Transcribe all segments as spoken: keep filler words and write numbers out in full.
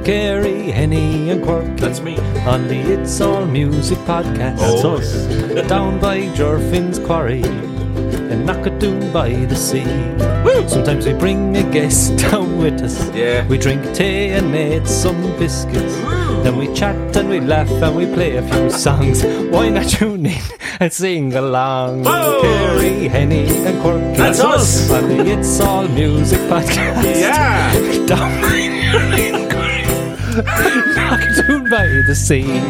Kerry, Henny and Quirk. That's me. On the It's All Music podcast. That's Oh, us. Down by Jerfin's Quarry and Knockadoon by the sea. Woo! Sometimes we bring a guest down with us. Yeah. We drink tea and eat some biscuits. Woo! Then we chat and we laugh and we play a few songs. Why not tune in and sing along? Whoa! Kerry, Henny and Quirk. That's us. On the It's All Music podcast. Yeah. Down by Jerfin's Quarry. Knockadoon by the sea.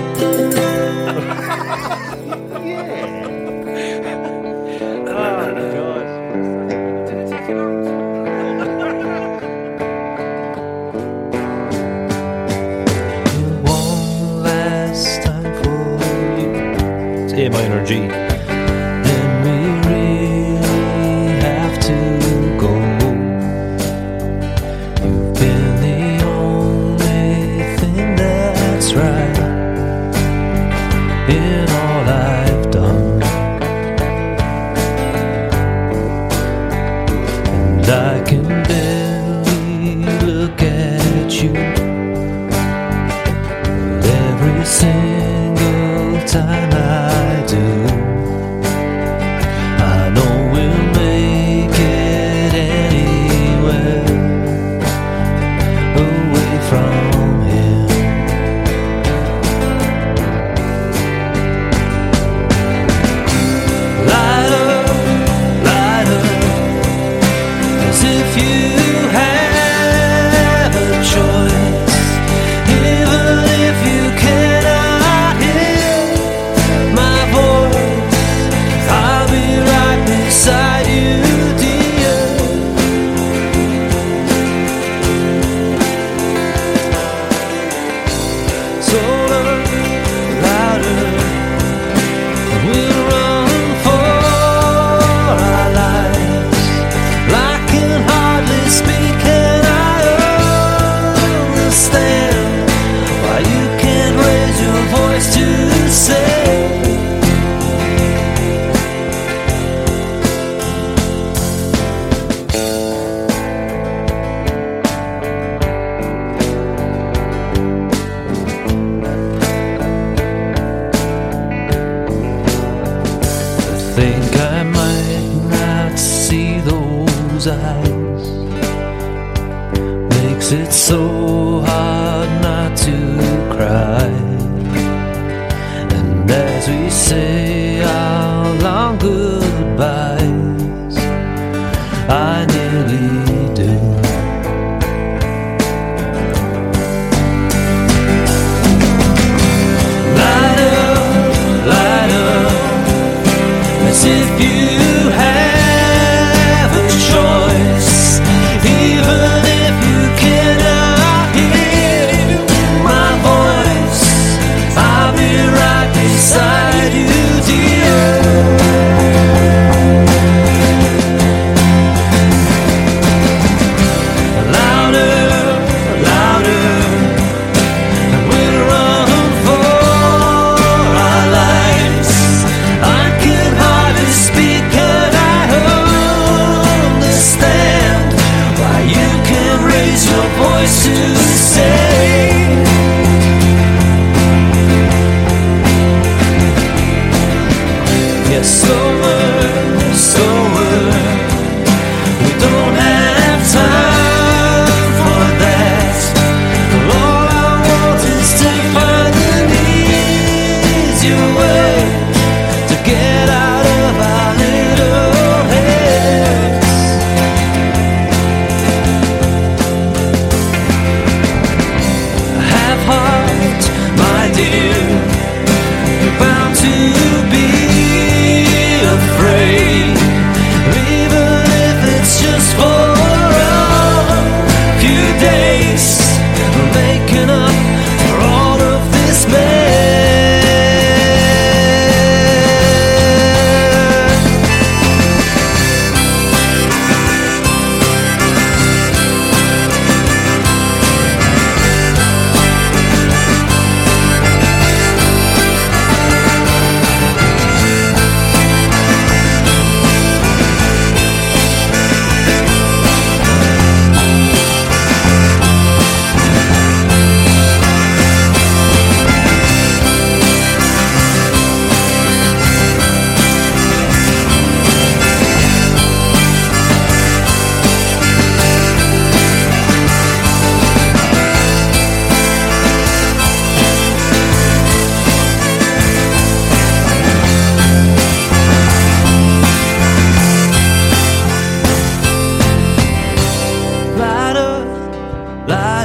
A minor G. Then we really have to go. You've been the only thing that's right in all I've done, and I can barely look at you every single time I do. I know we'll make it anywhere away from him. Light up, light up, as if you have a choice, even if you cannot hear my voice. I'll be right beside you, dear. So look louder, and we'll run for our lives. I can hardly speak, and I understand why you can't raise your voice to say. I think I might not see those eyes. Makes it so hard not to cry. And as we say our long goodbyes, I nearly do. Light up, light up, as if you have a choice, even if you cannot hear my voice. I'll be right beside you,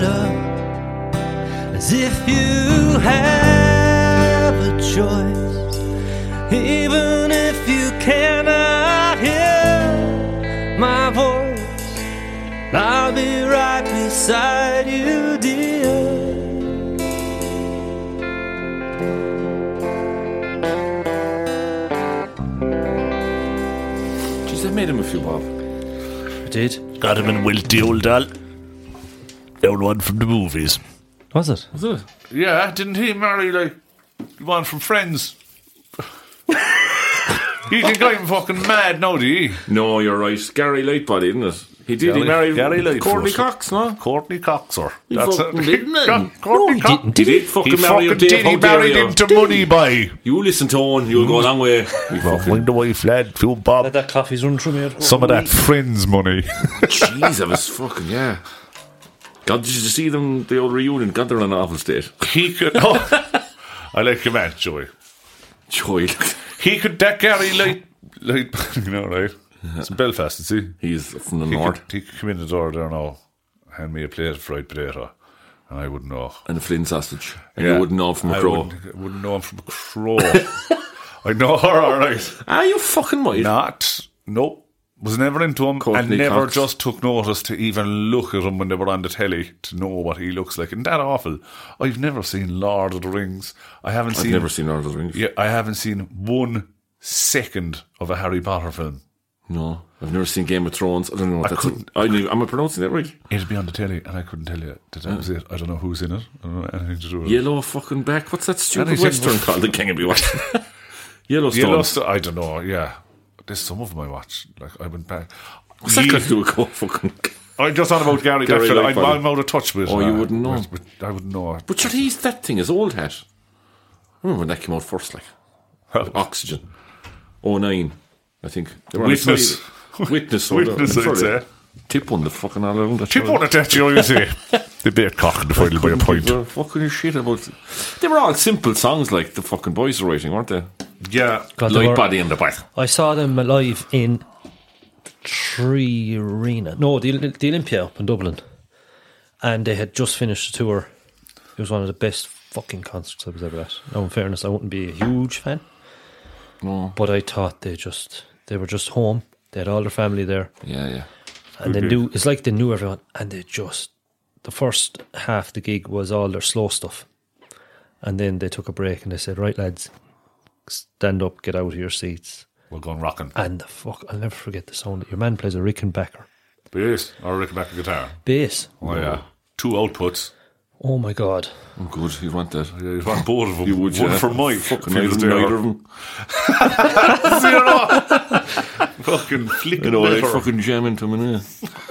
matter, as if you have a choice, even if you cannot hear my voice, I'll be right beside you, dear. Jeez, I made him a few, Bob. I did. Got him in Wilty Old Doll. Old one from the movies. Was it? Was it? Yeah, didn't he marry like one from Friends? You think I'm fucking mad now, do you? No, you're right. Gary Lightbody, isn't it? He did. Gary, he married Gary Lightfoot. Courtney Cox, no? Courtney Coxer. He fucking didn't, man. Courtney No, he didn't, Cox. did He he? did fucking He marry fucking Dave. did. He How dare married you. into money by. You listen to Owen, you'll go a long way. You fucking, Fucking the wife, lad. Few Bob. Let that coffee's run through me. Some of that Friends money. jeez, I was fucking, yeah. God, did you see them, the old reunion? God, they're in an awful state. He could. Oh, I like your man, Joey. Joy. He could. That Gary Light, Light, you know, right? It's in Belfast, is he? He's from the He north. could, he could come in the door there now, hand me a plate of fried potato, and I wouldn't know. And a Flynn sausage. And Yeah. you wouldn't know him from a I crow. wouldn't, I wouldn't know him from a crow. I know her, all right. Ah, you fucking might. Not, nope. Was never into him, Courtney and never Cox. just took notice to even look at him when they were on the telly to know what he looks like. And that awful. I've never seen Lord of the Rings. I haven't I've seen. never seen Lord of the Rings. Yeah, I haven't seen one second of a Harry Potter film. No, I've never seen Game of Thrones. I don't know what I that's. couldn't- I knew, am I pronouncing that right? It'd be on the telly, and I couldn't tell you that that was it. I don't know who's in it. I don't know anything to do with it. Yellow fucking back. What's that stupid Anything western with- called? The King of be watching. Yellowstone. Yellowstone, I don't know, yeah. There's some of them I watched. Like, I went back. What's that Ye- got to do with go fucking? I'm just on about Gary. Gary that fella, I'm, Lightbody. I'm out of touch with. Oh, you uh, wouldn't know. with- with- I wouldn't know. But sure, he's that thing. His old hat. I remember when that came out first, like Well, Oxygen. Oh nine, I think. They were on Witness. the side. Witness. or Witness, the- I'm I'd sure say. Tip on the fucking all around that. Chip on it, that you always say. The bait cock in the final by a point. They were fucking shit about. They were all simple songs like the fucking boys were writing, weren't they? Yeah. God, they Light were- body in the back. I saw them live in Tree Arena. No, the, the Olympia up in Dublin. And they had just finished the tour. It was one of the best fucking concerts I was ever at. Now, in fairness, I wouldn't be a huge fan. No. But I thought they just, they were just home. They had all their family there. Yeah, yeah. And they knew, it's like they knew everyone. And they just, the first half of the gig was all their slow stuff. And then they took a break and they said, right, lads, stand up, get out of your seats. We're going rocking. And the fuck, I'll never forget the sound. Your man plays a Rickenbacker Bass or Rickenbacker guitar. bass. Oh, yeah. Two outputs. Oh my god. I'm good. You want that? Yeah, you want both of them. You would, One yeah. for Mike. Fucking Feels neither, there. neither of them. Fucking flicking You know, like liver. fucking jam into them, innit?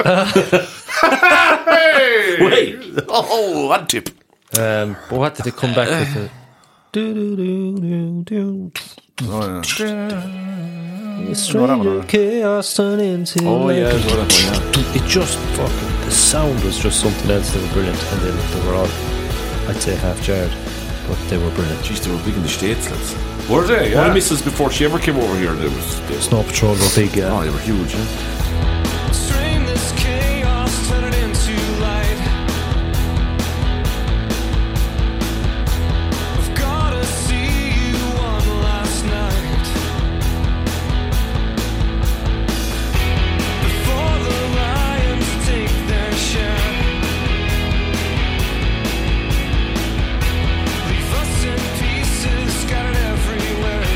Hey! Wait. Oh, one tip. Um, but what did they come back with? The, do, do, do, do, do. Oh, yeah. Stranger chaos turn into Oh, light. yeah, I know that one, It just fucking, the sound was just something else. They were brilliant. And they, they were all, I'd say half jarred, but they were brilliant. Jeez, they were big in the States, lads. Were they? My Yeah. missus, before she ever came over here, they was, they, Snow Patrol were big, yeah. oh, they were huge, yeah. Strain this chaos, turn it into light. I've gotta see you one last night before the lions take their share. Leave us in pieces, scattered everywhere.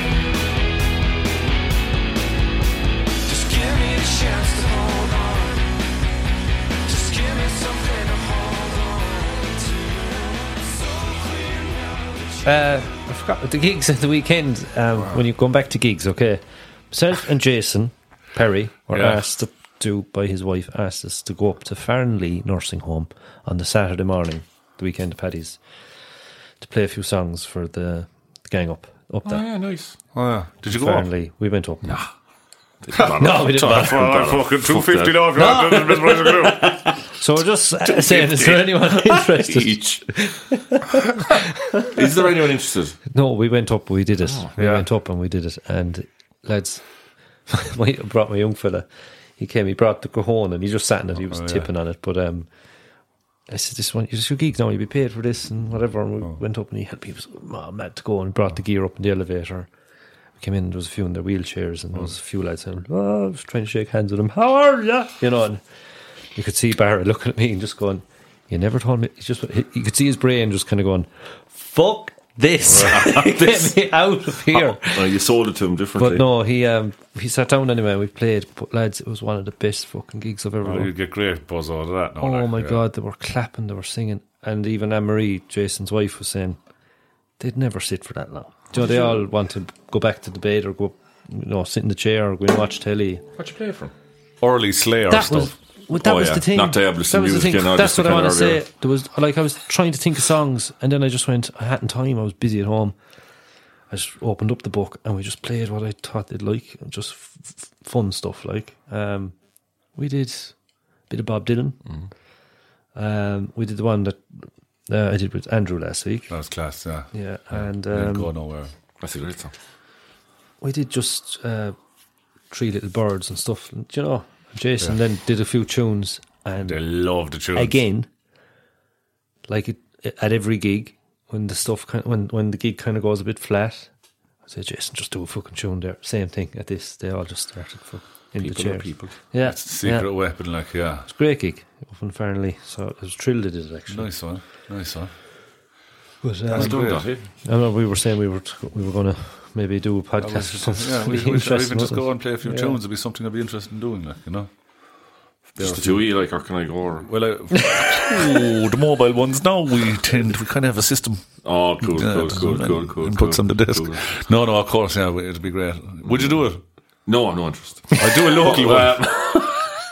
Just give me a chance to hold on. Just give me something to hold on to. So clear now that Uh, I forgot the gigs at the weekend. Um, When you go back to gigs, okay. Myself and Jason Perry were Yeah. asked to do by his wife asked us to go up to Farnley Nursing Home on the Saturday morning, the weekend of Paddy's, to play a few songs for the, the gang up up Oh, there. yeah, nice. Oh, yeah. Did you go up? Farnley, we went up. No, No, we didn't. For like fucking two fifty Fuck dollars. So we're just uh, saying, is there anyone interested? each. Is there anyone interested? No, we went up. We did it. we yeah. went up and we did it. And lads, I brought my young fella. He came. He brought the cajon and he just sat in it. He was tipping on it. But um, I said, "This one, it's your gig now. You'll be paid for this and whatever." And we oh. went up and he helped me. He was oh, mad to go and brought the gear up in the elevator. We came in. And there was a few in their wheelchairs and there was a few lads saying, "Oh, I was trying to shake hands with them. How are you?" You know, and you could see Barry looking at me and just going, "You never told me." He just you could see his brain just kind of going, "Fuck this, get me out of here." Oh, you sold it to him differently. But no, he um, he sat down anyway. We played, but lads, it was one of the best fucking gigs I've ever Oh, done. you get great buzz out of that. No, Oh like, my yeah. God, they were clapping, they were singing, and even Anne Marie, Jason's wife, was saying they'd never sit for that long. Do you know, they all want to go back to the bed or go, you know, sit in the chair or go and watch telly. What'd you play from? Early Slayer That stuff. was. Well, that Oh, was yeah. the thing. Not Diabolus That was the music, thing. you know, That's just what I the want to kind of say. There was like I was trying to think of songs, and then I just went. I hadn't time. I was busy at home. I just opened up the book, and we just played what I thought they'd like, just f- f- fun stuff. Like um, we did a bit of Bob Dylan. Mm. Um, we did the one that uh, I did with Andrew last week. That was class, yeah. Yeah, and Didn't um, go nowhere. That's a great song. we did just uh, Three Little Birds and stuff. And, you know, Jason then did a few tunes, and They love the tunes. again, like it, at every gig, when the stuff kind of, when when the gig kind of goes a bit flat, I say, Jason, just do a fucking tune there. Same thing at this. They all just started fucking in People the are chairs. people. Yeah, It's a secret yeah. weapon, like, yeah. It's a great gig up in Farnley. So I was thrilled they did it actually. Nice one, nice one. But, That's um, done great. that, eh? I know we were saying we were we were going to maybe do a podcast or something. Yeah, we, Be we should interesting, even just wasn't go it? and play a few Yeah. tunes. It'd be something I'd be interested in doing, like, you know. Just the two E, like, or can I go? Or? Well, I, oh, the mobile ones now, we tend, we kind of have a system. Oh, cool, Yeah, cool, just cool, and- cool, cool. and cool, puts on the desk. cool. No, no, of course, yeah, it'd be great. Would you do it? No, no interest. I do a local one. Uh,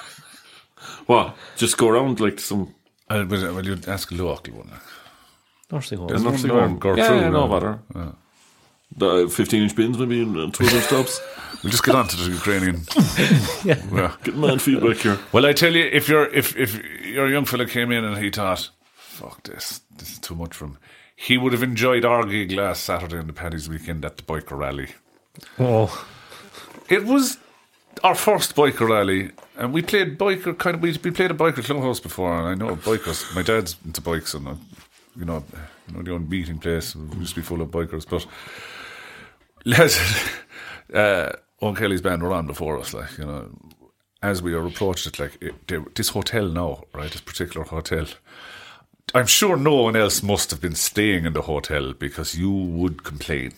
what? Just go around like some Uh, but, uh, well, you'd ask a local one. Nursing home. There's nursing nursing home, home. go Yeah, through, yeah, no yeah. bother. The fifteen inch bins maybe and two other stops. We'll just get on to the Ukrainian. yeah. Get mad feedback here. Well, I tell you, if you're if if your young fella came in and he thought, "Fuck this, this is too much for him," he would have enjoyed our gig last Saturday on the Paddy's weekend at the biker rally. Oh, It was our first biker rally, and we played biker kind of. We, we played a biker clubhouse before, and I know bikers. My dad's into bikes, and uh, you know, you know, the own meeting place we used to be full of bikers. But Les, uh, Owen Kelly's band were on before us, like, you know. As we are approached it, like it, they, this hotel now, right? This particular hotel. I'm sure no one else must have been staying in the hotel because you would complain.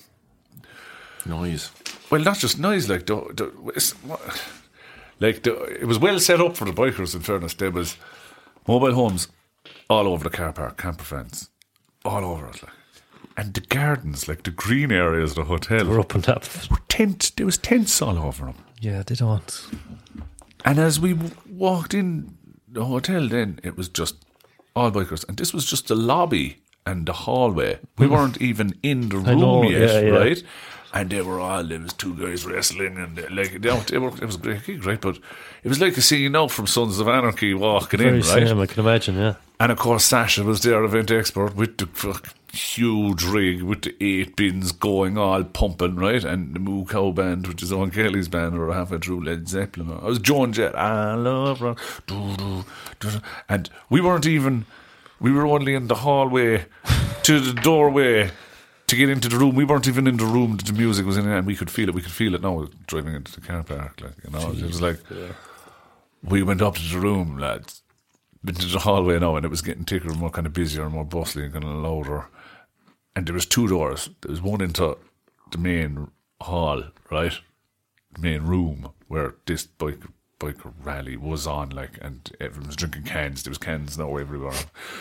Noise. Well, not just noise, like the, the it's, like the, it was well set up for the bikers. In fairness, there was mobile homes all over the car park, camper vans, all over it, like, and the gardens, like the green areas of the hotel, we're up on top of it. were tents. There was tents all over them. Yeah, they don't. And as we w- walked in the hotel, then it was just all bikers, and this was just the lobby and the hallway. We weren't even in the I room know, yet, yeah, yeah. right? And they were all, there was two guys wrestling, and they, like they, they were, it was a great gig, right? But it was like a scene out from Sons of Anarchy walking Very in, right? same, I can imagine. Yeah, And of course, Sasha was there, event expert, with the fuck huge rig with the eight bins going, all pumping, right? And the Moo Cow band, which is Owen Kelly's band, or halfway through Led Zeppelin. I was Joan Jett. I love rock. Do, do, do, do. And we weren't even, we were only in the hallway to the doorway to get into the room. We weren't even in the room that the music was in, and we could feel it. We could feel it now driving into the car park. Like, you know, Jeez, it was like, yeah. We went up to the room, lads. Into the hallway now, and it was getting thicker and more kind of busier and more bustling and kind of louder. And there was two doors. There was one into the main hall, right? The main room where this bike bike rally was on, like, and everyone was drinking cans. There was cans now everywhere.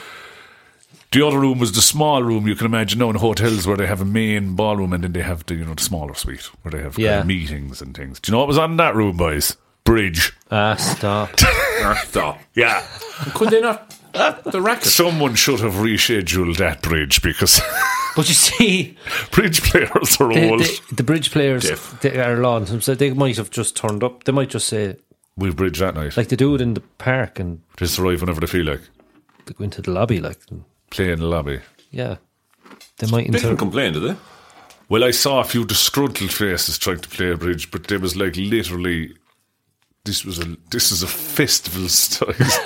The other room was the small room you can imagine now in hotels where they have a main ballroom and then they have the, you know, the smaller suite where they have Yeah. kind of meetings and things. Do you know what was on that room, boys? Bridge. ah, stop. Ah, stop. Yeah. Could they not? The racket. Someone should have rescheduled that bridge because But you see, bridge players are the, old. the, the bridge players Deaf. they are long. So they might have just turned up. They might just say, We've bridged that night. like they do it in the park, and Just arrive whenever they feel like. they go into the lobby. Like, and, Play in the lobby. yeah, they might. They didn't Inter- complain, did they? Well, I saw a few disgruntled faces trying to play a bridge, but there was like literally, this was a this is a festival size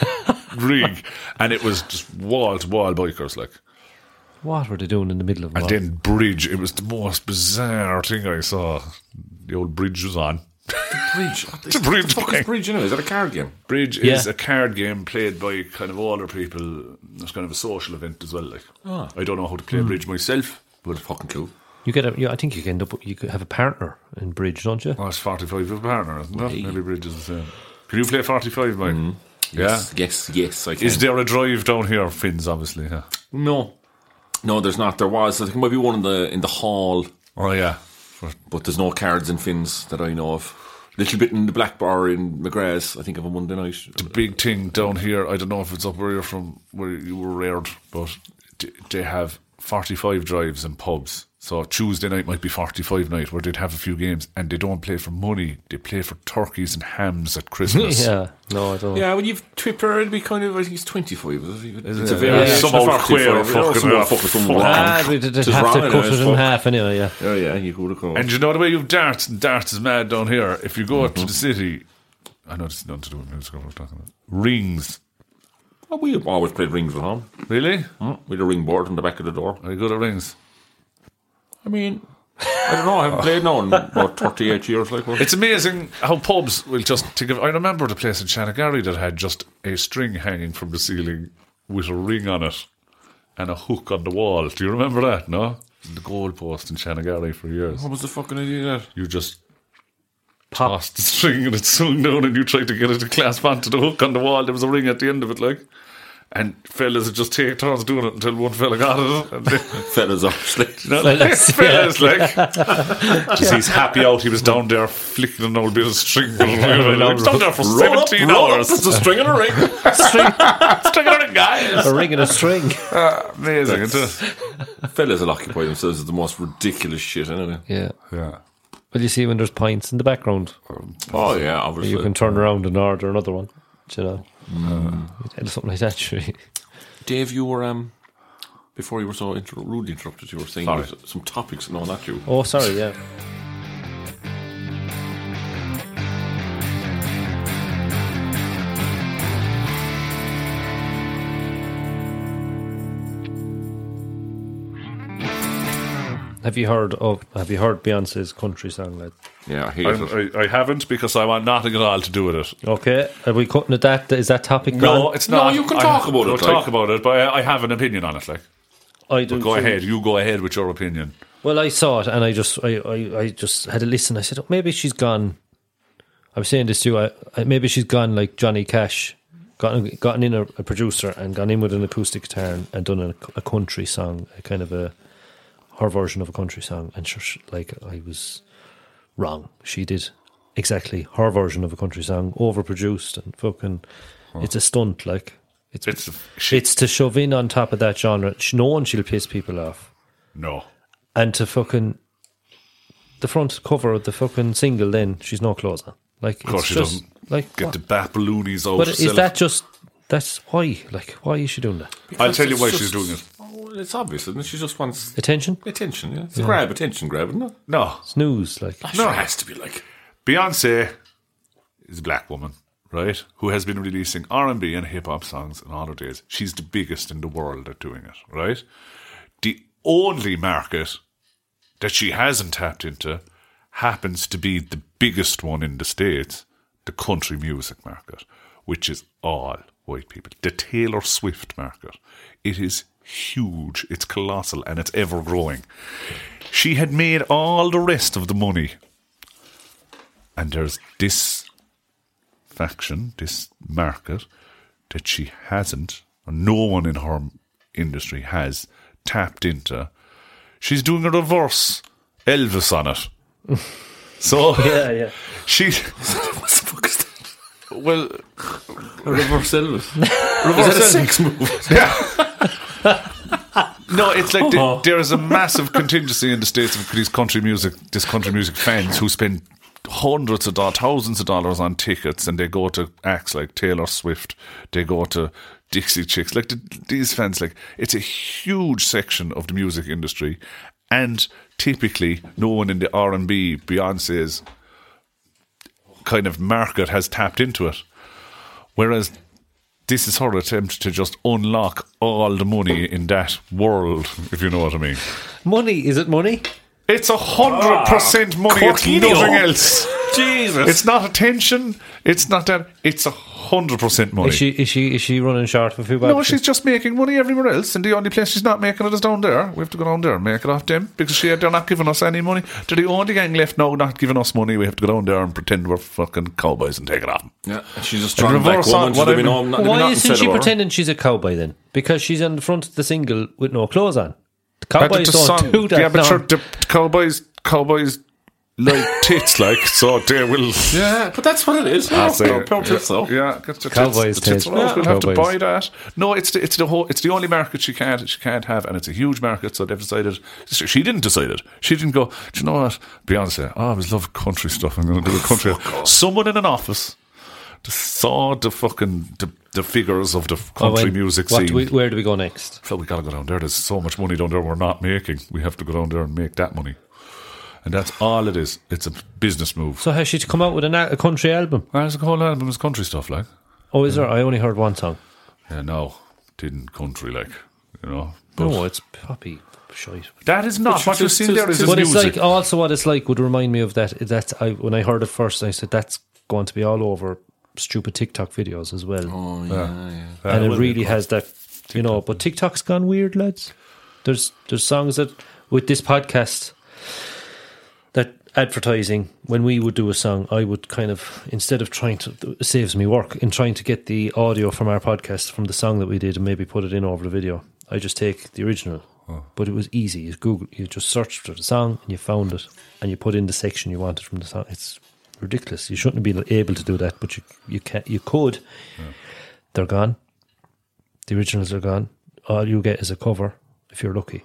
rig, and it was just wall to wall bikers, like. What were they doing in the middle of And what? then bridge. It was the most bizarre thing I saw. The old bridge was on. Bridge. What The bridge the fuck game. is bridge anyway? Is that a card game? Bridge is Yeah. a card game played by kind of older people. It's kind of a social event as well. Like, Ah. I don't know how to play bridge myself, but But fucking cool. You get a, yeah, I think you can end up. You could have a partner in bridge, don't you? oh, it's forty-five with a partner, isn't it? Maybe bridge is the same. Can you play forty-five, Mike? Yeah. Yes, yes, yes, I can. Is there a drive down here, Finns? Obviously, yeah. No. No, there's not. There was. I think there might be one in the in the hall, Oh yeah. but there's no cards and fins that I know of. Little bit in the Black Bar in McGrath's, I think, of a Monday night. The big thing down here, I don't know if it's up where you're from, where you were reared, but d- they have forty-five drives and pubs. So Tuesday night might be forty-five night, where they'd have a few games, and they don't play for money. They play for turkeys and hams at Christmas. Yeah, no, I don't. Yeah, when you've Twipper, it'd be kind of, I think it's twenty-five. Is it? Is It's it? a variation Yeah. of Some old forty-five. queer Oh, fucking some old off. fucker, some Fuck. wrong. Ah, they did Just have wrong to anyway, cut it it's in fuck. half anyway. Yeah. Yeah, yeah, you could have called. And you know the way you've darts, and darts is mad down here. If you go Mm-hmm. out to the city, I know this is nothing to do with music, what we're talking about. Rings. Oh, we always played rings at home. Really? With a ring board on the back of the door. Are you good at rings? I mean, I don't know. I haven't played now in about thirty-eight years. Like, what? It's amazing how pubs will just think of. I remember the place in Shanagarry that had just a string hanging from the ceiling with a ring on it and a hook on the wall. Do you remember that? No? The goalpost in Shanagarry for years. What was the fucking idea of that? You just tossed the string and it swung down and you tried to get it to clasp onto the hook on the wall. There was a ring at the end of it, like. And fellas would just take turns doing it until one fella got it. And they, Fellas, obviously. you know, Fellas, fellas, like. Just he's happy out. He was down there flicking an old bit of string. He was down there for Roll up, seventeen roll up. hours. It's a string and a ring. String on it, guys. A ring and a string. Amazing, isn't it? Fellas will occupy themselves with the most ridiculous shit, anyway. Yeah. Yeah. Well, you see when there's pints in the background, Oh, yeah, obviously. you can turn around and order another one. You know, mm. something like that. Actually. Dave, you were, um, before you were so inter- rudely interrupted, you were saying Sorry. there's some topics. No, not you. Oh, sorry. Yeah. Have you heard of? Have you heard Beyonce's country song, lad? Yeah, I hate I'm, it. I, I haven't because I want nothing at all to do with it. Okay, are we cutting it? That is that topic No, gone? it's No, not. you can I- talk about we'll it, talk like. about it, but I, I have an opinion on it. Like, I do. but go too. ahead. You go ahead with your opinion. Well, I saw it and I just, I, I, I just had a listen. I said, oh, maybe she's gone. I'm saying this too. I, I, maybe she's gone like Johnny Cash, gotten gotten in a, a producer and gone in with an acoustic guitar and, and done a, a country song, a kind of a her version of a country song. And sure, like I was wrong. She did exactly her version of a country song, overproduced and fucking. It's a stunt, like it's It's it's, she, to shove in on top of that genre. Knowing she'll piss people off. no. And to fucking the front cover of the fucking single, then she's no clothes on. Like, Of course it's she just, doesn't. Like, Get what? the bapaloonies out. But is sell that it. just that's why? Like, why is she doing that? I'll tell you It's why just- she's doing it. Oh, well, it's obvious, isn't it? She just wants Attention, attention, yeah. It's a grab, attention grab, isn't it? No, snooze. Like, Sure, it has to be like. Beyonce is a black woman, right? Who has been releasing R and B and hip hop songs in all her days. She's the biggest in the world at doing it, right? The only market that she hasn't tapped into happens to be the biggest one in the States, the country music market, which is all white people. The Taylor Swift market. It is huge, it's colossal, and it's ever growing. She had made all the rest of the money. And there's this faction, this market, that she hasn't, or no one in her industry has tapped into. She's doing a reverse Elvis on it. So yeah, yeah. she, What the fuck is that? well, A reverse Elvis. reverse Is that a Elvis. sex move? No, it's like Oh. the, there is a massive contingency in the States of these country music, this country music fans who spend hundreds of dollars, thousands of dollars on tickets, and they go to acts like Taylor Swift, they go to Dixie Chicks, like the, these fans, like it's a huge section of the music industry, and typically no one in the R and B, Beyonce's kind of market has tapped into it, whereas this is her attempt to just unlock all the money in that world, if you know what I mean. Money? Is it money? It's a hundred percent money. It's Corkinio. nothing else. Jesus. It's not attention. It's not that. It's a hundred percent money. Is she is she is she running short of a few No, bucks? she's just making money everywhere else, and the only place she's not making it is down there. We have to go down there and make it off them because she, they're not giving us any money. They're the only gang left now not giving us money. We have to go down there and pretend we're fucking cowboys and take it off. Yeah, she's a And strong black reverse on woman. what She'd have I been mean- home, not, Why there'd be nothing isn't said she about her. pretending she's a cowboy then? Because she's on the front of the single with no clothes on. The But cowboys the don't song- do that. Yeah, but no. sure, the cowboys, cowboys like tits, like so they will. Yeah, but that's what it is. I'll No, say no, it. proud tits, though. Yeah, get the Cowboys tits, the tits taste. are out. We'll have to Cowboys. buy that. No, it's the, it's the whole. It's the only market she can't she can't have, and it's a huge market. So they've decided. She didn't decide it. She didn't go. Do you know what? Beyonce. Oh, I always love country stuff. I'm going to do a country. Someone in an office just saw the fucking the, the figures of the Oh, country when- music what scene. do we, where do we go next? So we got to go down there. There's so much money down there we're not making. We have to go down there and make that money. And that's all it is. It's a business move. So has she to come out with a, na- a country album? There's a whole album is country stuff, like. Oh, is there? I only heard one song. Yeah, no, didn't country, like, you know. But No, it's poppy shite. that is not what But you've it's- seen there. Is it's- But his it's music. like also what it's like would remind me of that. That's I when I heard it first, I said that's going to be all over stupid TikTok videos as well, Oh, yeah, yeah. Uh, and it well, really has that. You know, but TikTok's gone weird, lads. There's there's songs that with this podcast that advertising when we would do a song, I would kind of instead of trying to it saves me work in trying to get the audio from our podcast from the song that we did and maybe put it in over the video. I just take the original. But it was easy. You Google, you just searched for the song and you found it, and you put in the section you wanted from the song. It's ridiculous. You shouldn't have been able to do that, but you you can you could. They're gone. The originals are gone. All you get is a cover if you're lucky.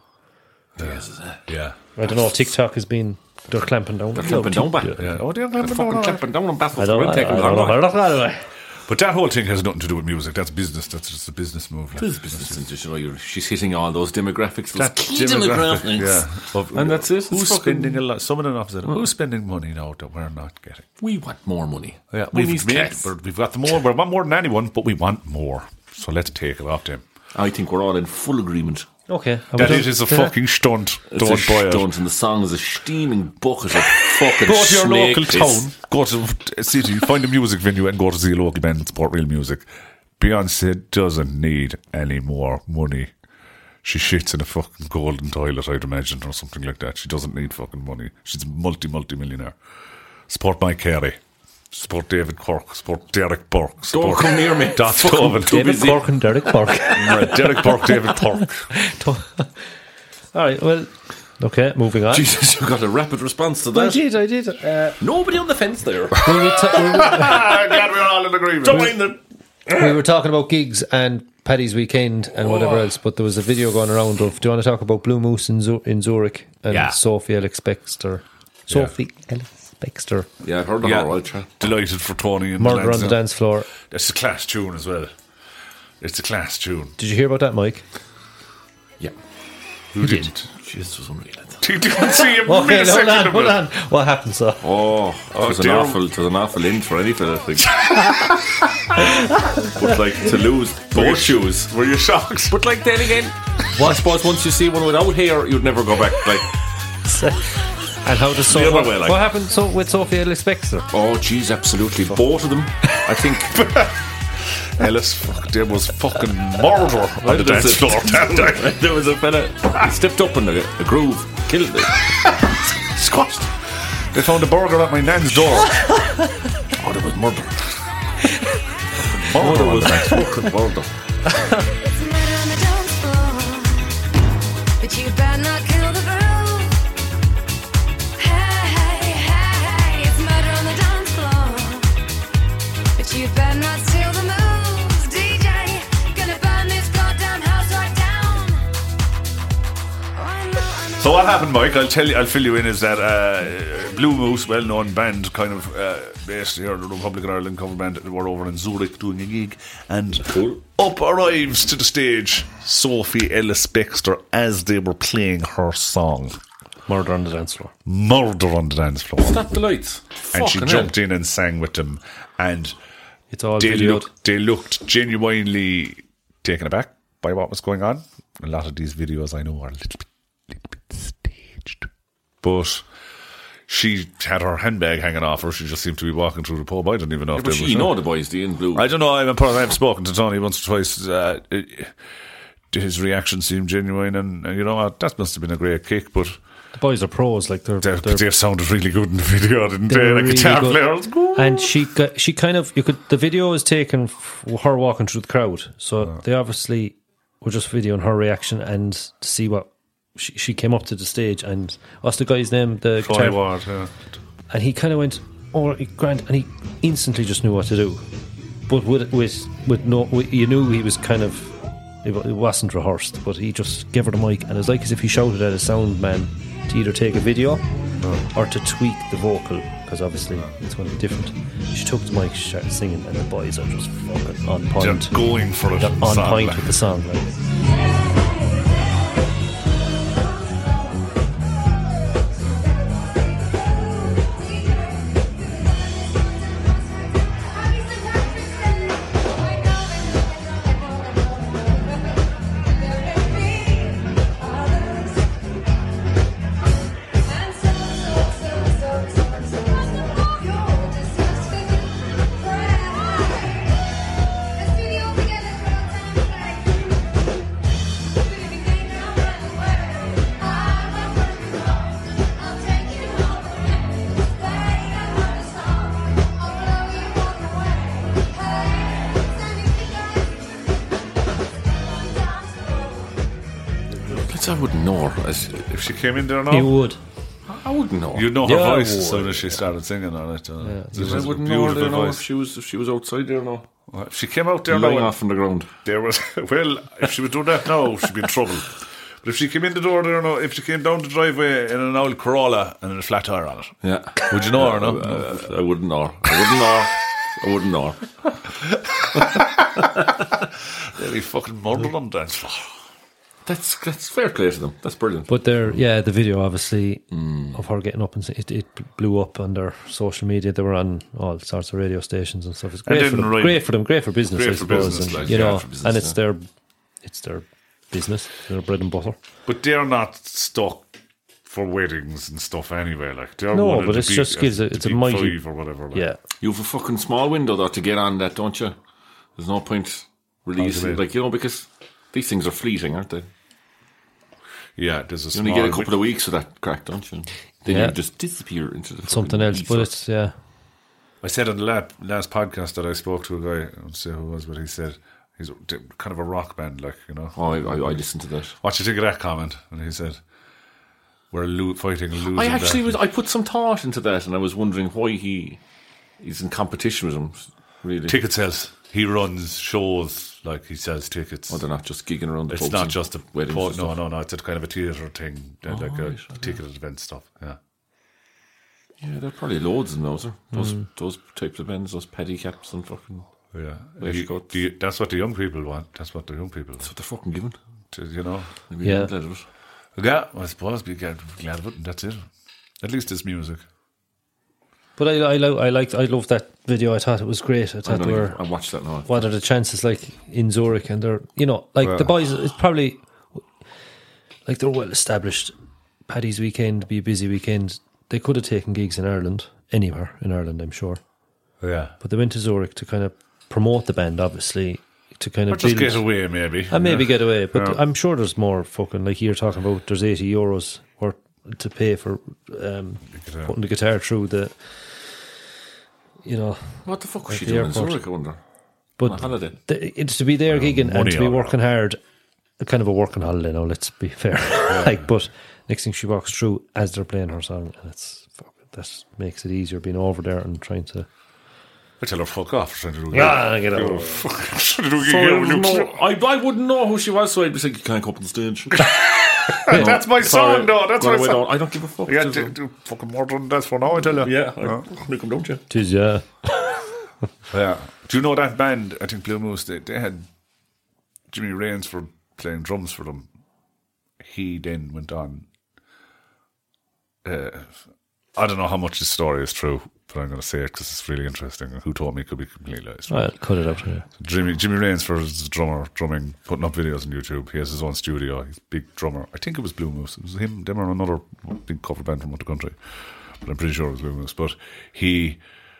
yeah. I don't know. TikTok has been they're clamping down. They're clamping down back. Yeah. Oh, they're They're fucking clamping down on battles. I don't, We're I, I taking don't Conor. know. I don't know. But that whole thing has nothing to do with music. That's business. That's just a business move. Like. It is business, and just, you know, you're, she's hitting all those demographics. Those That key demographic, demographics. yeah. Of- And that's it. It's Who's fucking- spending a lot? Someone in the opposite. Who's spending money now that we're not getting? We want more money. Yeah, Money's we've, made, cats. we're- we've got the more. We want more than anyone, but we want more. So let's take it off them. I think we're all in full agreement. Okay. That it is a fucking stunt. It's Don't a buy it. stunt, and the song is a steaming bucket of fucking Go to your snake local piss. town, go to a city, find a music venue and go to see a local band and support real music. Beyonce doesn't need any more money. She shits in a fucking golden toilet, I'd imagine, or something like that. She doesn't need fucking money. She's a multi, multi-millionaire. Support Mike Carey. Support David Cork. Support Derek Burke. Don't Support come near me. Dot Fucking Coven. too David busy. Cork and Derek Cork. Right, Derek Burke, David Cork. All right. Well. Okay. Moving on. Jesus, you got a rapid response to I that. did. I did. Uh, Nobody on the fence there. we, were ta- we, were, Ah, God, we're all in agreement. Join them. we were talking about gigs and Paddy's Weekend and whatever else, but there was a video going around of. Do you want to talk about Blue Moose in, Zu- in Zurich and Yeah. Sophie Alex Bextor? Sophie Alex Bextor. Yeah, I've heard of Yeah, all right, yeah. delighted for Tony and Murder on lads the now. dance floor. It's a class tune as well. It's a class tune. Did you hear about that, Mike? Yeah. Who didn't? Jesus, was unreal. You didn't see a Okay, hold millisecond on, of hold it. on. What happened, sir? Oh, it was an dear. awful, it was an awful end for any fella, I think. But like to lose both shoes. Were you shocked? But like then again, I suppose once you see one without hair, you'd never go back. Like, And how does so The other what, way, like. what happened so with Sophie Alex Bextor? oh, geez, absolutely, both of them. I think. Ellis, fuck, there was fucking murder on the There was dance a- floor that day. There was a fella he stepped up in the, the groove, killed it, squashed. They found a burger at my nan's door. Oh, there was murder. Murder There on was the dance fucking murder. It's murder on the dance floor, but you better not kill the groove. Hey, hey, hey, it's murder on the dance floor, but you better not steal the moves. D J, gonna burn this goddamn house right down. Oh, I know, I know. So what happened, Mike? I'll tell you. I'll fill you in. Is that uh, Blue Moose, well-known band, kind of uh, based here, the Republic of Ireland cover band, were over in Zurich doing a gig, and Cool. up arrives to the stage Sophie Ellis Bextor as they were playing her song Murder on the dance floor. "Murder on the Dance Floor," Stop the lights. and she Fucking jumped in and sang with them, and It's all they, videoed. look, they looked genuinely taken aback by what was going on. A lot of these videos I know are a little bit, little bit staged. But she had her handbag hanging off her. She just seemed to be walking through the pub. I don't even know Yeah, if but they she, were you know the boys, the in blue. I don't know. I've, I've spoken to Tony once or twice. Uh, it, his reaction seemed genuine, and, and you know what? That must have been a great kick. But The boys are pros. Like they're, they, they're, they sounded really good in the video, didn't they? they're Like really guitar good. players. Good. And she got, she kind of you could the video was taken f- her walking through the crowd, so Oh. they obviously were just videoing her reaction and to see what she, she came up to the stage and what's the guy's name, the Troy guitar, Ward, yeah. and he kind of went oh Grant, and he instantly just knew what to do, but with with with no with, you knew he was kind of it, wa- it wasn't rehearsed, but he just gave her the mic and it was like as if he shouted at a sound man to either take a video or to tweak the vocal, because obviously it's going to be different. She took the mic, she started singing, and the boys are just fucking on point. They're going for it. They're on Song, point like. with the song. Like. I wouldn't know her. As, If she came in there You now, would. I wouldn't know her. you'd know her Yeah, I voice as would. soon as she started singing on it. Uh, it's I a wouldn't know her beautiful there now voice. if she was if she was outside there now. If she came out there Lying now, off on the ground. there was well, if she was doing that now, she'd be in trouble. But if she came in the door there now, if she came down the driveway in an old Corolla and a flat tire on it, Yeah. would you know her? No, Uh, I wouldn't know her. I wouldn't know her. I wouldn't know her. they'd be fucking murdered on the dance floor. That's that's fair play to them. That's brilliant. But there, yeah, the video obviously of her getting up and sing, it, it blew up on their social media. They were on all sorts of radio stations and stuff. It's great And for then them. right- Great for them. Great for business. Great I for suppose. business, and, like, you yeah, know, for business, and it's yeah. their, it's their business, their bread and butter. But they're not stuck for weddings and stuff anyway. Like they're No, one of but the it's big- just gives it- the it's a big mighty- five or whatever. Like. Yeah, You have a fucking small window though to get on that, don't you? There's no point releasing, mean? like you know, because these things are fleeting, aren't they? yeah. There's a You small only get a couple of weeks of that crack, don't you? Then Yeah. you just disappear into the something fucking else. ether. But it's yeah, I said on the last, last podcast that I spoke to a guy, I don't say who it was, but he said he's kind of a rock band, like, you know. Oh, I, I, I listened to that. What do you think of that comment? And he said, we're lo- fighting and losing. I actually that. was. I put some thought into that, and I was wondering why he he's in competition with them. Really, Ticket sales. He runs shows, like he sells tickets. oh, they're not just gigging around. The It's pubs not and just a weddings. po- and no, stuff. no, no. It's a kind of a theatre thing, uh, like a right, okay. ticketed event stuff. Yeah, Yeah, there are probably loads of those. Are. Those Mm. those types of bands, those petty caps and fucking. yeah. There You- you go. do you- that's what the young people want. That's what the young people, That's what they're fucking giving. to, you know. Maybe Yeah. I'm glad of it. Yeah, I suppose be glad, glad of it. And that's it. At least it's music. but I I lo- I liked I loved that video. I thought it was great. I I thought don't they know. were. I watched that now. What are the chances like in Zurich, and they're you know like Well. the boys? It's probably like they're well established. Paddy's weekend be a busy weekend. They could have taken gigs in Ireland, anywhere in Ireland, I'm sure. Yeah, But they went to Zurich to kind of promote the band, obviously, to kind or of just build, get away, maybe. and maybe yeah. get away. But Yeah. I'm sure there's more fucking like you're talking about. There's eighty euros or to pay for um, guitar. putting the guitar through the, you know. What the fuck was At she the doing in airport. Zurich? I wonder. But On holiday. the, it's to be there gigging and money to be all working hard, a kind of a working holiday. Now, let's be fair. like, but next thing she walks through as they're playing her song, and it's fuck, that makes it easier being over there and trying to. I tell her fuck off. Trying to do Yeah, get over. trying to do So I, gig wouldn't here. know, I, I wouldn't know who she was, so I'd be saying, "You can't come up on stage." That's my Sorry, song, though. That's go my away, song. don't- I don't give a fuck. Yeah, Just, do, do fucking more than that's for now. I tell you. yeah, I, make them, don't you? Tis yeah. Yeah. Do you know that band? I think Blue Moose. They, they had Jimmy Rainsford playing drums for them. He then went on. Uh, I don't know how much this story is true, but I'm going to say it because it's really interesting. Who told me it could be completely lies. I'll cut it out here. Jimmy Jimmy Rainsford is a drummer, drumming, putting up videos on YouTube. He has his own studio. He's a big drummer. I think it was Blue Moose. It was him, them, or another big cover band from out the country. But I'm pretty sure it was Blue Moose. But he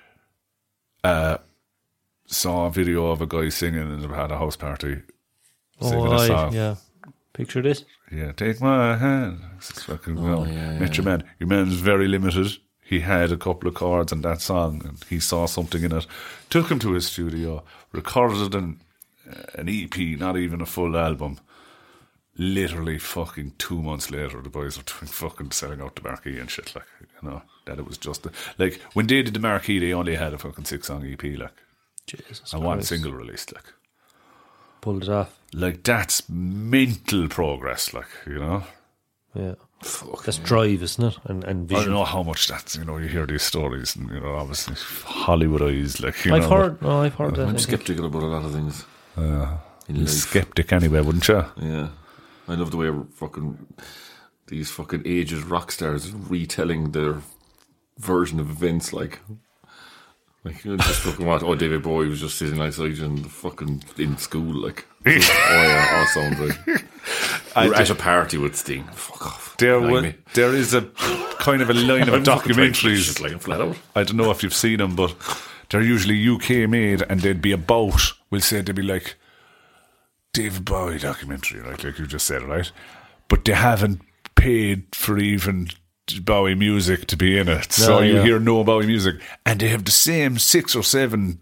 uh, saw a video of a guy singing and had a house party singing Oh, a aye, song. yeah. Picture this. Yeah, take my hand. It's fucking well. yeah, yeah, Met your man. Your man's very limited. He had a couple of chords on that song, and he saw something in it. Took him to his studio, recorded an an E P, not even a full album. Literally, fucking two months later, the boys were doing fucking selling out the marquee and shit. Like, you know, that it was just the, like when they did the marquee, they only had a fucking six song E P, like, Jesus and one Christ. single released, like. Pulled it off. Like, that's mental progress, like, you know. Yeah. That's drive, isn't it? And, and I vision. don't know how much that's, you know, you hear these stories and, you know, obviously Hollywoodized, like, you I've know. heard. No, I've heard that. I I'm think. sceptical about a lot of things. Uh, in you're life. skeptic anyway, wouldn't you? Yeah. I love the way fucking these fucking aged rock stars retelling their version of events, like like you know, just fucking what oh David Bowie was just sitting outside you in the fucking in school, like oh yeah, all sounds right. You're at a party with Sting. Fuck off. There, Like wa- me. there is a kind of a line of I'm fucking trying to documentaries. shit like I'm flat out. I don't know if you've seen them, but they're usually U K made, and they'd be about, we'll say they'd be like David Bowie documentary, right? Like you just said, right? But they haven't paid for even Bowie music to be in it. So No, you yeah. hear no Bowie music. And they have the same six or seven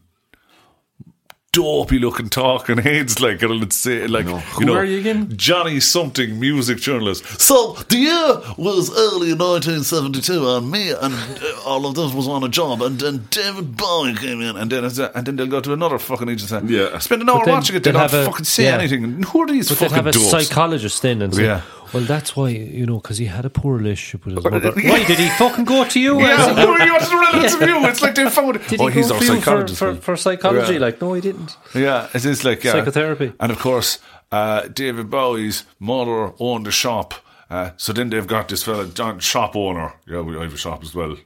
dopey looking talking heads, like, and let's say, like, No. you Who know, are you again? Johnny something music journalist. So the year was early nineteen seventy-two, and me and uh, all of this was on a job, and then David Bowie came in, and then it's, uh, and then they'll go to another fucking agency. Yeah. Spend an hour then watching it. They they'll don't have a- fucking say yeah. anything. And who are these But they'd fucking have a dopes? psychologist in and say, Yeah. well, that's why, you know, because he had a poor relationship with his mother. Why did he fucking go to you? Yeah, As- who are you? What's the relevance of you? It's like they found. Did oh, he he's go our for you for, psychologist. for, for psychology? Yeah. Like, no, he didn't. Yeah, it is like yeah. Psychotherapy. And of course, uh, David Bowie's mother owned a shop. Uh, so then they've got this fella, John, shop owner. Yeah, we I have a shop as well.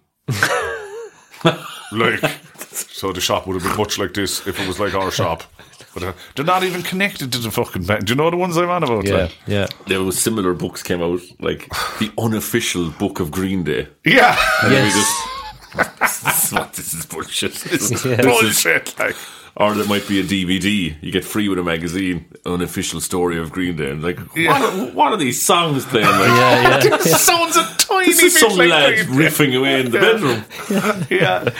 Like, so the shop would have been much like this if it was like our shop. But uh, they're not even connected to the fucking band. Do you know the ones I'm on about? Yeah, Like? yeah. There was similar books came out, like the unofficial book of Green Day. Yeah. And Yes. we just this is what this is bullshit. This is, Yeah. this is- Bullshit. Like, or there might be a D V D you get free with a magazine, unofficial story of Green Day. And like, what, are, what are these songs playing? Like, Yeah, yeah. this sounds a tiny this is bit some like lad Green Day. riffing away in the bedroom. Yeah.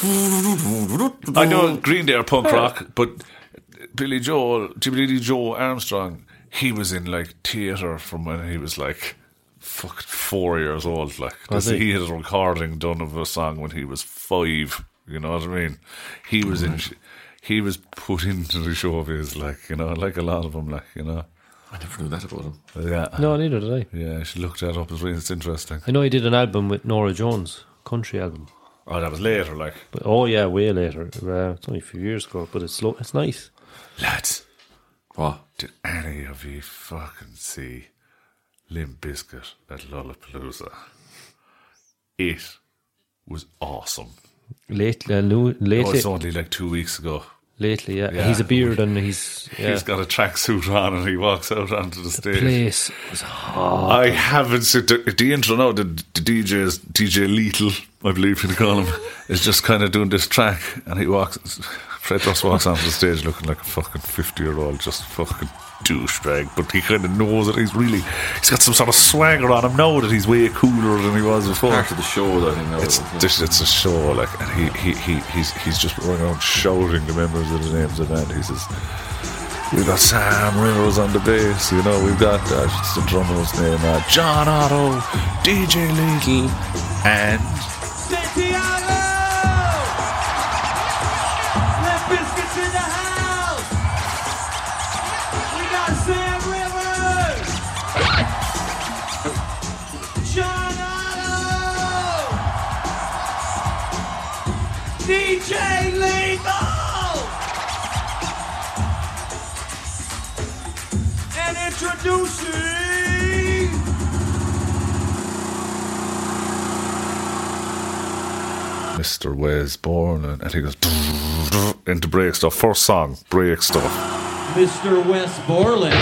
I know Green Day are punk rock, but Billy Joel, Billy Joe Armstrong, he was in like theatre from when he was like fuck four years old. Like Was this, he? he had a recording done of a song when he was five. You know what I mean? He was in. He was put into the showbiz, like, you know, like a lot of them, like, you know. I never knew that about him. Yeah. No, neither did I. Yeah, I should look that up. It's, really, it's interesting. I know he did an album with Nora Jones, country album. Oh, that was later, like. But, oh, yeah, way later. Uh, it's only a few years ago, but it's lo- it's nice. Lads, What? did any of you fucking see Limp Bizkit at Lollapalooza? It was awesome. Lately, uh, new, Oh, lately, it's only like two weeks ago. lately, yeah. Yeah. He's a beard and he's yeah. He's got a tracksuit on and he walks out onto the stage. place was hot. I haven't seen the, the intro now. The, the D J is D J Lethal, I believe you call him, is just kind of doing this track, and he walks. Fred Durst walks onto the stage looking like a fucking fifty-year-old, just fucking douchebag. But he kind of knows that he's really. He's got some sort of swagger on him now that he's way cooler than he was before. Part of the show, that I think. That It's was, yeah. this, it's a show, like, and he, he, he he's he's just running around shouting the members of the names of the band. He says, "We've got Sam Rivers on the bass, you know, we've got uh, what's the drummer's name, uh, John Otto, D J Lethal, and Santiago! Limp Bizkit's in the house! We got Sam Rivers! John Otto! D J Lethal! And introducing Mister Wes Borland, and he goes into break stuff. First song, break stuff. Mister Wes Borland.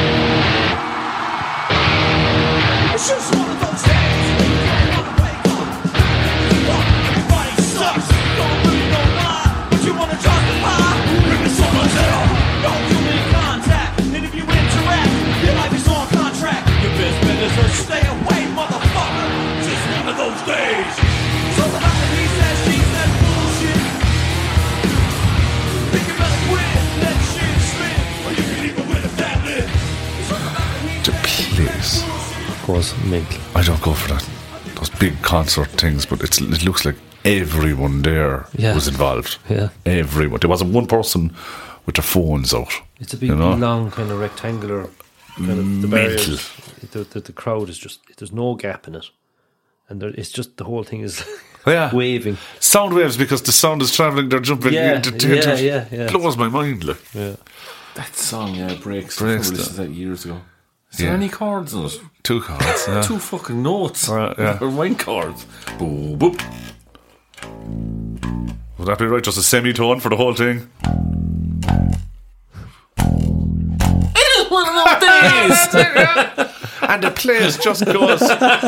It's just one of those days when you don't want to wake up. Everybody sucks. Don't really know why, but you want to justify. Maybe someone's hell. No human contact. And if you interact, your life is on contract. Your best bet is to stay away, motherfucker. Just one of those days. So about the he says, she says bullshit. Think you better quit, let shit spin, or you can even win a fat lid. To please. Goes mental. I don't go for that. Those big concert things, but it's, it looks like everyone there Yeah. was involved. Yeah. Everyone. There wasn't one person with their phones out. It's a big, you know? long, kind of rectangular. Kind of the Mental. barriers. The, the, the crowd is just. There's no gap in it, and there, it's just the whole thing is Yeah. waving. Sound waves, because the sound is travelling, they're jumping. Yeah, into yeah, theatres. yeah, yeah. Blows my mind. Like. Yeah. That song, yeah, breaks. Breaks I listened to that years ago. Is there Yeah. any chords in it? Two cards. Yeah. Two fucking notes. Right, yeah. Or wine chords. Boop, boop. Would that be right? Just a semitone for the whole thing? And the place just goes.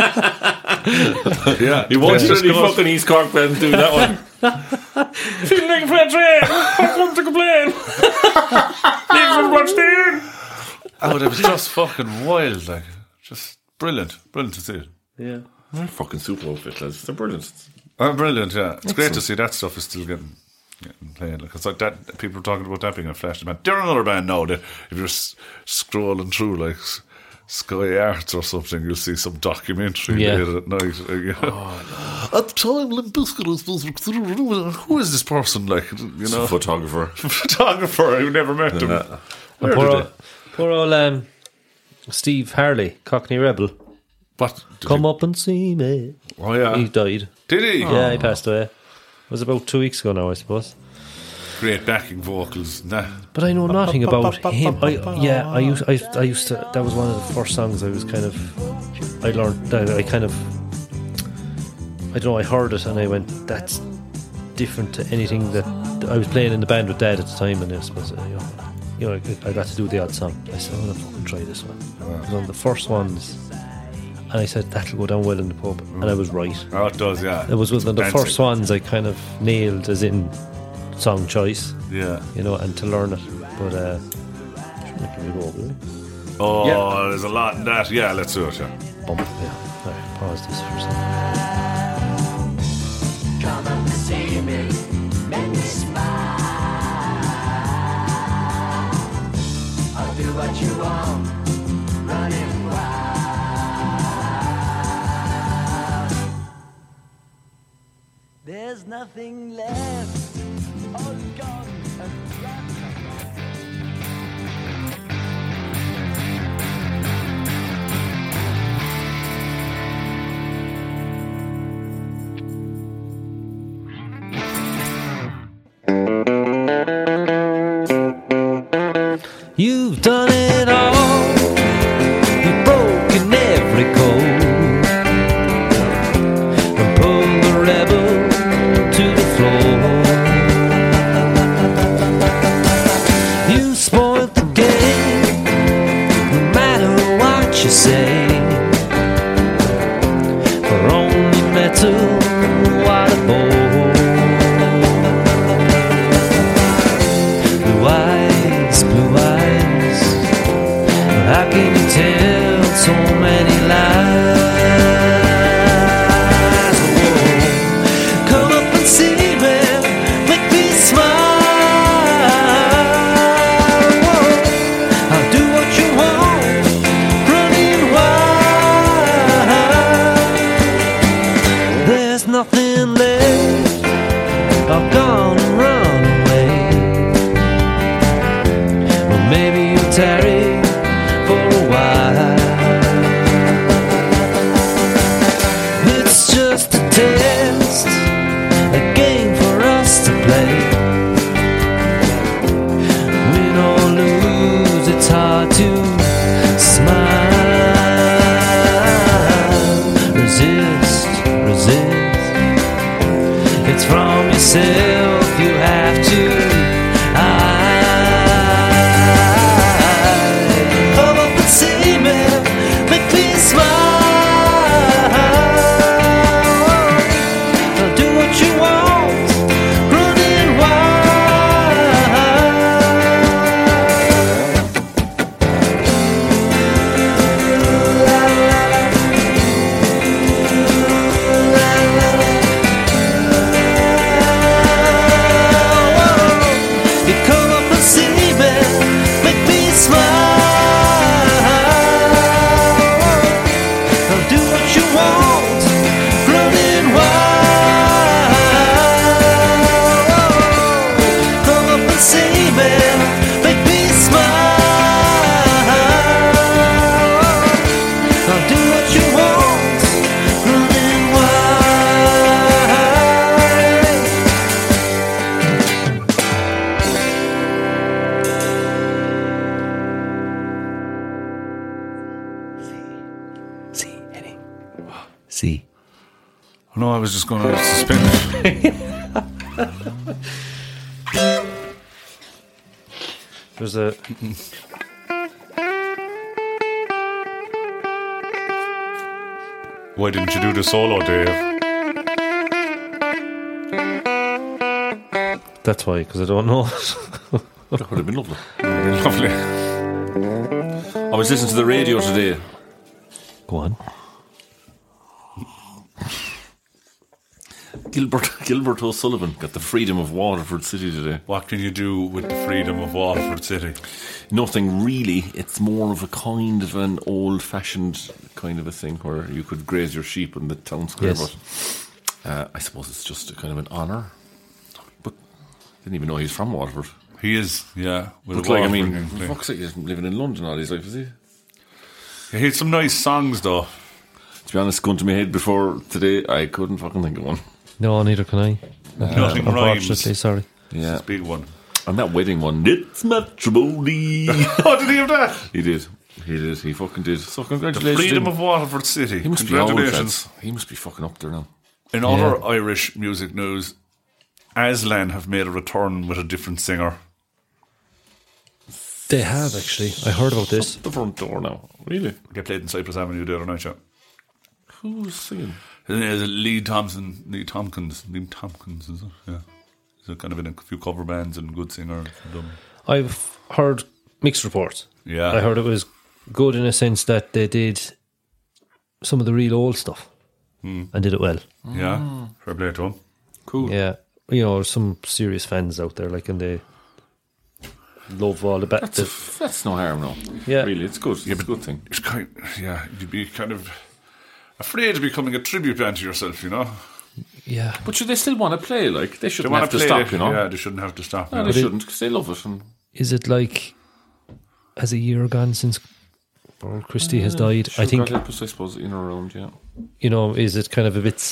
yeah, You won't place just really goes. fucking East Cork band do that one. Feeling like a flat train. I come to complain. Leave some watch there. Oh, but it was just fucking wild, like, just brilliant, brilliant to see it. Yeah. They're fucking super outfit, lads. They're brilliant. Oh, brilliant, yeah. It's great to Excellent. see that stuff is still getting, getting played. Like, it's like that, people are talking about that being a flash band. They're another band now. That if you're s- scrolling through, like, S- Sky Arts or something, you'll see some documentary Yeah. later at night. uh, yeah. At the time, Limp Bizkit was supposed to. Who is this person, like, you It's a know? photographer. Photographer who never met him. Yeah. Where Poor did old, poor old um, Steve Harley, Cockney Rebel. What? Did Come he- up and see me. Oh, yeah. He died. Did he? Yeah, he passed away. It was about two weeks ago now, I suppose. Great backing vocals. Nah. But I know nothing about him. I, yeah, I used, I, I used to. That was one of the first songs I was kind of. I learned that I kind of. I don't know. I heard it and I went, "That's different to anything that I was playing in the band with Dad at the time." And I suppose, uh, you know, you know, I, I got to do the odd song. I said, "I'm gonna fucking try this one." It was one of the first ones, and I said that'll go down well in the pub, and I was right. Oh, it does, yeah. It was one of the Dancing. first ones I kind of nailed, as in song choice. Yeah. You know, and to learn it. But uh shouldn't give it a go, really. Oh, Yeah. there's a lot in that. Yeah, let's do it, yeah. Bump. Yeah. Alright, pause this for a second. Come up and see me, make me smile. I'll do what you want, running wild. There's nothing left, all gone and gone. You've done it all. You've broken every code and pulled the rebel to the floor. You spoiled the game, no matter what you say. For only metal, what a bore. Blue eyes, blue eyes. How can you tell so many lies? Whoa. Come up and see me, make me smile. Whoa. I'll do what you want, running wild. yourself, you have to hide. Come up and see me, make me smile. I'll do what you want, running you come up and see me, make me smile. I'll do what you want, running wild. Come up and see me, make me smile. I'll do what you want, running wild. See, Henning. See. No, I was just going to suspend it. There's a. Why didn't you do the solo, Dave? That's why, because I don't know. That would have been lovely. Lovely. I was listening to the radio today. Go on. Gilbert Gilbert O'Sullivan got the freedom of Waterford City today. What can you do with the freedom of Waterford City? Nothing really. It's more of a kind of an old-fashioned kind of a thing where you could graze your sheep in the town square. Yes. But uh, I suppose it's just a kind of an honour. But I didn't even know he's from Waterford. He is, yeah. With But a like, I Waterford mean, thing. fuck's sake, he's living in London all his life, is he? He had some nice songs, though. To be honest, going to my head before today, I couldn't fucking think of one. No, neither can I. Nothing Unfortunately, rhymes. sorry. Yeah. It's a big one. And that wedding one, it's matrimony. Oh, did he have that? He did. He did. He fucking did. So The congratulations. freedom to him. of Waterford City. He must be old, Congratulations. lads. He must be fucking up there now. In other Irish music news, Aslan have made a return with a different singer. They have, actually. I heard about this. The front door now. Really? They played in Cypress Avenue the other night, yeah. Who's singing? His name is Lee Thompson, Lee Tompkins, Lee Tompkins, is it? Yeah. He's kind of in a few cover bands and good singer. Done. I've heard mixed reports. Yeah. I heard it was good in a sense that they did some of the real old stuff and did it well. Yeah, fair play to him. Cool. Yeah. You know, some serious fans out there, like, and they love all the back. That's, a, that's no harm, no. Yeah. Really, it's good. It's a good thing. It's kind, yeah, you'd be kind of afraid of becoming a tribute band to yourself, you know. Yeah. But should they still want to play? Like, they They shouldn't want have to to play, stop, you know? Yeah, they shouldn't have to stop. No, you they know. shouldn't, because they love it. And Is it like, has a year gone since Paul Christie has died? I think, God help us, I suppose, in or around, yeah. you know, is it kind of a bit.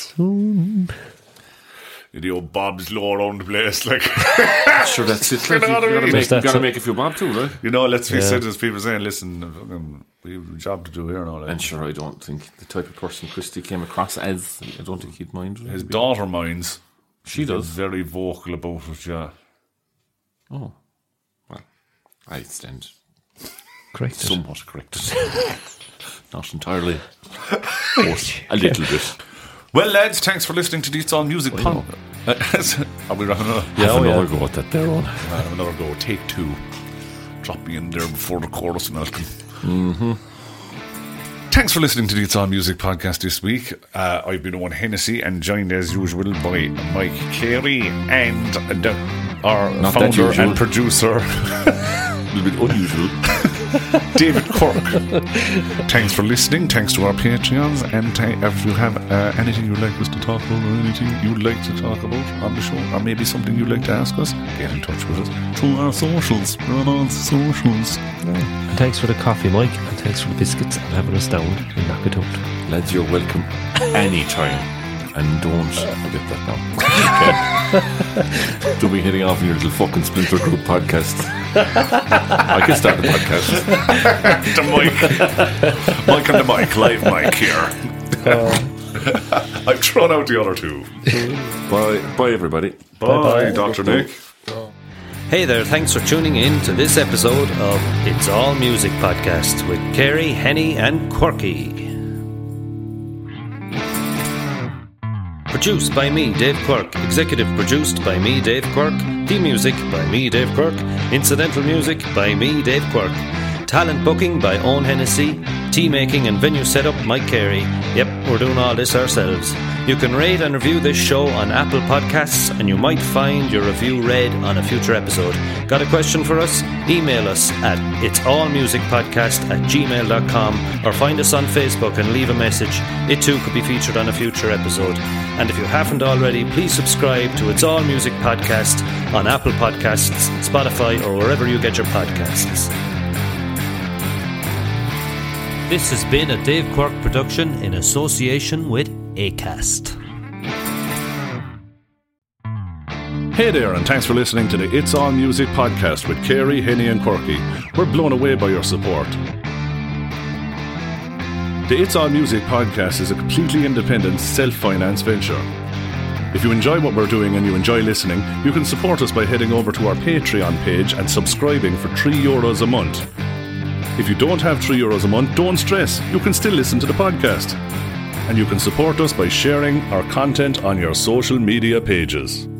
The old Bob's low around the place, like Sure, that's it. You Like, know what I you gotta mean? make, Just that's you gotta it. make a few bob too, right? you know. Let's face Yeah. it, as people saying, listen, fucking, we have a job to do here now. Like. And sure, I don't think the type of person Christy came across as, I don't think he'd mind. His daughter minds. She She's does. very vocal about it. Yeah, Oh. Well, I stand Correct. somewhat corrected. Not entirely. But a little bit. Well, lads, thanks for listening to the It's All Music Pod. Are we wrapping up? Yeah, Have oh, another yeah. go at that there on. Have another go. Take two. Drop me in there before the chorus, Malcolm. Mm-hmm. Thanks for listening to the It's All Music podcast this week. Uh, I've been Owen Hennessy and joined as usual by Mike Carey and the, our Not that founder usual. and producer A little bit unusual. David Cork. Thanks for listening. Thanks to our Patreons. And th- if you have uh, anything you'd like us to talk about or anything you'd like to talk about on the show, or maybe something you'd like to ask us, get in touch with us through our socials. We're on all socials. And thanks for the coffee, Mike, and thanks for the biscuits and having us down in Knockatown. Lads, you're welcome anytime. And don't forget that now. Okay. Don't be hitting off in your little fucking Splinter Group podcast. I can start the podcast. The mic. Mike on the mic. Live mic here. I've thrown out the other two. Bye, bye, everybody. Bye, Bye-bye. Doctor Nick. Hey there, thanks for tuning in to this episode of It's All Music Podcast with Kerry, Henny and Quirky. Produced by me, Dave Quirk. Executive produced by me, Dave Quirk. Theme music by me, Dave Quirk. Incidental music by me, Dave Quirk. Talent booking by Owen Hennessy. Tea making and venue setup, Mike Carey. Yep, we're doing all this ourselves. You can rate and review this show on Apple Podcasts, and you might find your review read on a future episode. Got a question for us? Email us at itsallmusicpodcast at gmail dot com, or find us on Facebook and leave a message. It too could be featured on a future episode. And if you haven't already, please subscribe to It's All Music Podcast on Apple Podcasts, Spotify, or wherever you get your podcasts. This has been a Dave Quirk production in association with Acast. Hey there, and thanks for listening to the It's All Music Podcast with Kerry, Henny and Quirky. We're blown away by your support. The It's All Music Podcast is a completely independent, self-financed venture. If you enjoy what we're doing and you enjoy listening, you can support us by heading over to our Patreon page and subscribing for three euros a month. If you don't have three euros a month, don't stress. You can still listen to the podcast. And you can support us by sharing our content on your social media pages.